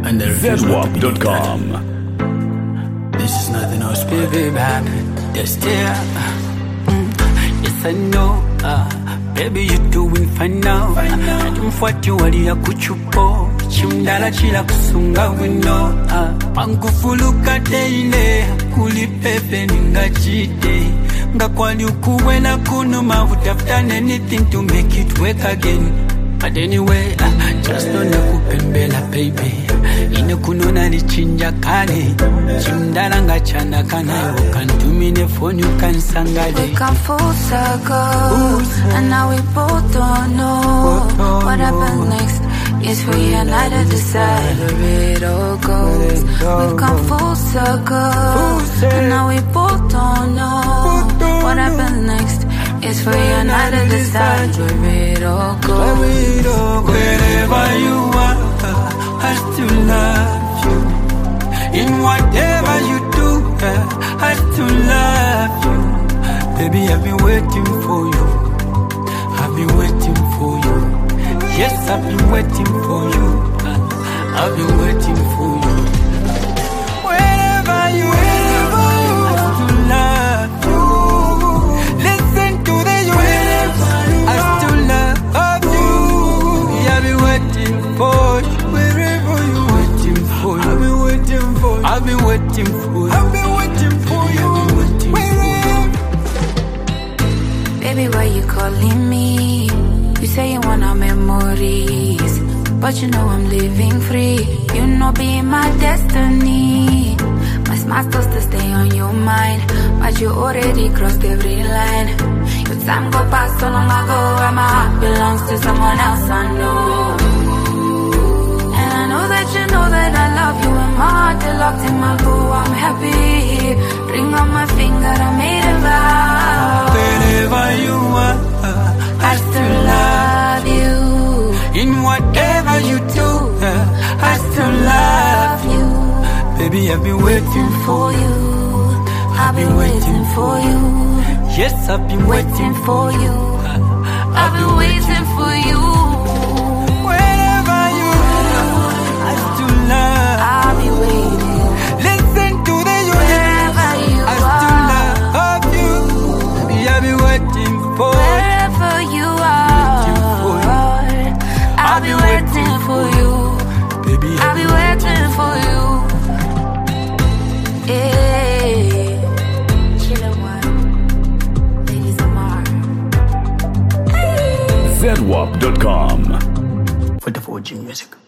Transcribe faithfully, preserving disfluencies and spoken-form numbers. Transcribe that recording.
and the Zedwap dot com. This is nothing else, baby, baby. Just there. Mm. Yes, I know. Uh, baby, you're doing fine now. I don't fight you, wali ya kuchupo. Chimdala chila kusunga wino. Pangufuluka teile. Kuli pepe ninga chite. Nga kwali ukuwe na kunu mavuta. I've done anything to make it work again. But anyway, uh, just don't nakupembela baby. Ine kunona ni chinja kane. Chimdala nga chanda kana. You can do me the phone, you can sangale. We come full circle, and now we both don't know what happens next. It's for you and I to decide where it all goes. We've come full circle, and now we both don't know what happens next. It's for you and I to decide where it all goes. Wherever you are, I still love you. In whatever you do, I still love you. Baby, I've been waiting for you. I've been waiting for you. Yes, I've been waiting for you. I've been waiting for you. Wherever you are, I still love you. Listen to the words, I still love you. I've been waiting for you. Wherever you are, waiting for you. I've been waiting for you. I've been waiting for you. I've been waiting for you. Baby, why you calling me? You say you want our memories, but you know I'm living free. You know being my destiny. My smile still to stay on your mind, but you already crossed every line. Your time go past so long ago, and my heart belongs to someone else I know. And I know that you know that I love you, and my heart is locked in my bow. I'm happy. Ring on my finger, I made a vow. Wherever you are, I still love you. In whatever you do, I still love you. Baby, I've been waiting for you. I've been waiting for you. Yes, I've been waiting for you. I've been waiting for you. Wherever you are, I still love. I'll be waiting. Listen to the wherever you I still love you. Baby, I've been waiting for you. Wherever you are, I'll be waiting for you. Baby, I'll be waiting for you. Hey, chillin' one, ladies of Mars. Zedwap dot com. For the four G music.